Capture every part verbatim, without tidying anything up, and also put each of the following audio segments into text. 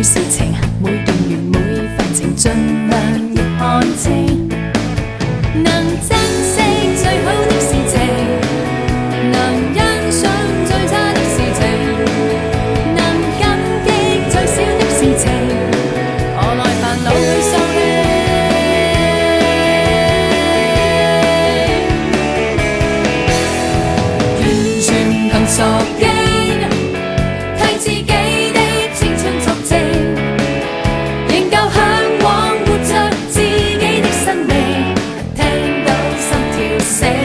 事情，每段緣每份情，盡量亦看清。能珍惜最好的事情，能欣賞最差的事情，能感激最小的事情，何來煩惱去掃興？完全憑傻勁，替自己的青春作證，仍舊向往活着自己的生命，聽到心跳聲，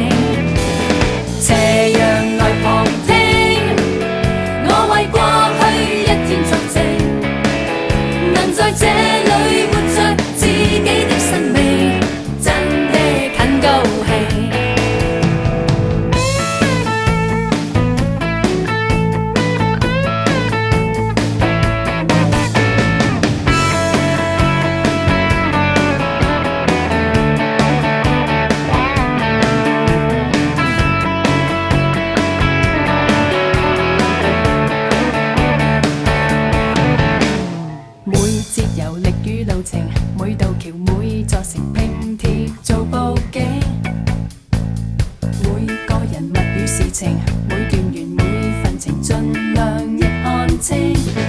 斜陽來旁聽，我為過去一天作證，能在這裏活着自己的生命，真的很高興。每節遊歷與路程，每道橋每座城拼貼做佈景，每個人物與事情，每段緣每份情，盡量亦看清。